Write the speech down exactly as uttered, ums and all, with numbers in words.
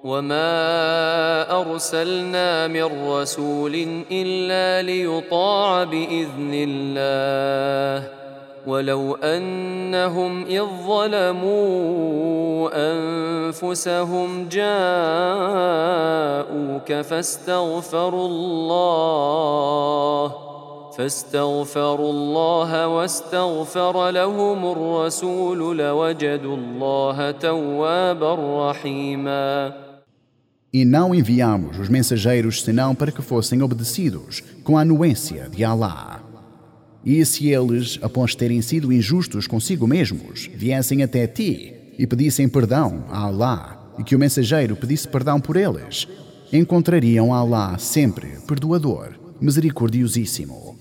وما أرسلنا من رسول إلا ليطاع بإذن الله ولو أنهم إذ ظلموا أنفسهم جاءوك فاستغفروا الله فاستغفروا الله واستغفر لهم الرسول لوجدوا الله توابا رحيما. E não enviamos os mensageiros senão para que fossem obedecidos com a anuência de Alá. E se eles, após terem sido injustos consigo mesmos, viessem até ti e pedissem perdão a Alá e que o mensageiro pedisse perdão por eles, encontrariam Alá sempre perdoador, misericordiosíssimo.